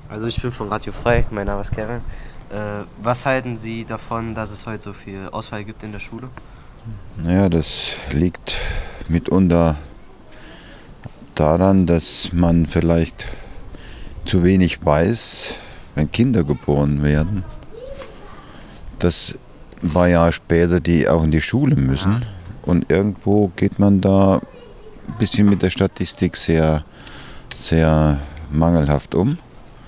Also ich bin von Radio Frei, mein Name ist Kevin. Was halten Sie davon, dass es heute so viel Ausfall gibt in der Schule? Naja, das liegt mitunter daran, dass man vielleicht zu wenig weiß, wenn Kinder geboren werden, dass ein paar Jahre später die auch in die Schule müssen. Und irgendwo geht man da ein bisschen mit der Statistik sehr, sehr mangelhaft um.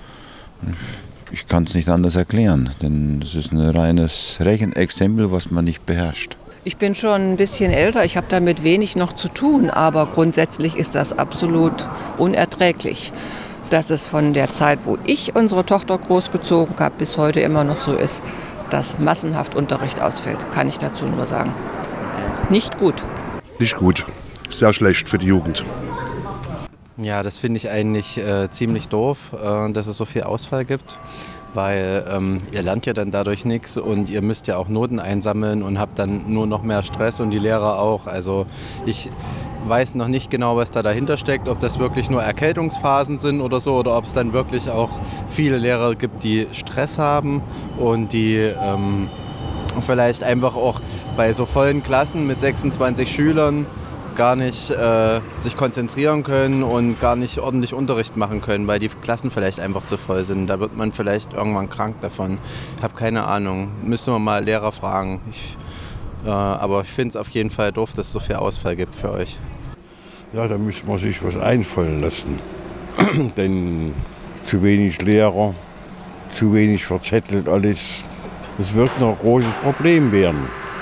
Ich kann es nicht anders erklären, denn es ist ein reines Rechenexempel, was man nicht beherrscht. Ich bin schon ein bisschen älter, ich habe damit wenig noch zu tun, aber grundsätzlich ist das absolut unerträglich, dass es von der Zeit, wo ich unsere Tochter großgezogen habe, bis heute immer noch so ist, dass massenhaft Unterricht ausfällt, kann ich dazu nur sagen. Nicht gut. Nicht gut. Sehr schlecht für die Jugend. Ja, das finde ich eigentlich ziemlich doof, dass es so viel Ausfall gibt, weil ihr lernt ja dann dadurch nichts und ihr müsst ja auch Noten einsammeln und habt dann nur noch mehr Stress und die Lehrer auch. Also ich weiß noch nicht genau, was da dahinter steckt, ob das wirklich nur Erkältungsphasen sind oder so oder ob es dann wirklich auch viele Lehrer gibt, die Stress haben und die vielleicht einfach auch bei so vollen Klassen mit 26 Schülern gar nicht sich konzentrieren können und gar nicht ordentlich Unterricht machen können, weil die Klassen vielleicht einfach zu voll sind. Da wird man vielleicht irgendwann krank davon. Ich habe keine Ahnung. Müsste man mal Lehrer fragen. Aber ich finde es auf jeden Fall doof, dass es so viel Ausfall gibt für euch. Ja, da müsste man sich was einfallen lassen. Denn zu wenig Lehrer, zu wenig verzettelt alles. Das wird noch ein großes Problem werden.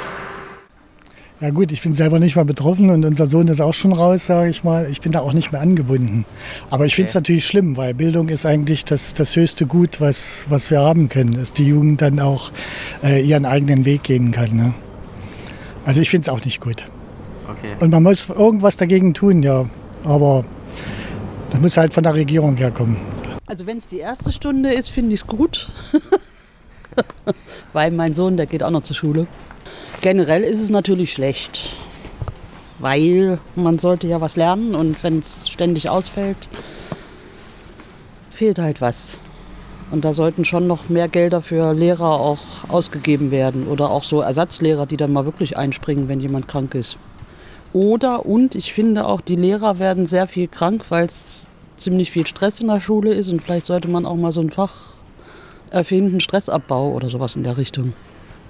Ja gut, ich bin selber nicht mal betroffen und unser Sohn ist auch schon raus, sage ich mal. Ich bin da auch nicht mehr angebunden. Aber ich finde es natürlich schlimm, weil Bildung ist eigentlich das höchste Gut, was wir haben können. Dass die Jugend dann auch ihren eigenen Weg gehen kann. Ne? Also ich finde es auch nicht gut. Okay. Und man muss irgendwas dagegen tun, ja. Aber das muss halt von der Regierung herkommen. Also wenn es die erste Stunde ist, finde ich es gut. Weil mein Sohn, der geht auch noch zur Schule. Generell ist es natürlich schlecht, weil man sollte ja was lernen und wenn es ständig ausfällt, fehlt halt was. Und da sollten schon noch mehr Gelder für Lehrer auch ausgegeben werden oder auch so Ersatzlehrer, die dann mal wirklich einspringen, wenn jemand krank ist. Und ich finde auch, die Lehrer werden sehr viel krank, weil es ziemlich viel Stress in der Schule ist und vielleicht sollte man auch mal so ein Fach erfinden, Stressabbau oder sowas in der Richtung.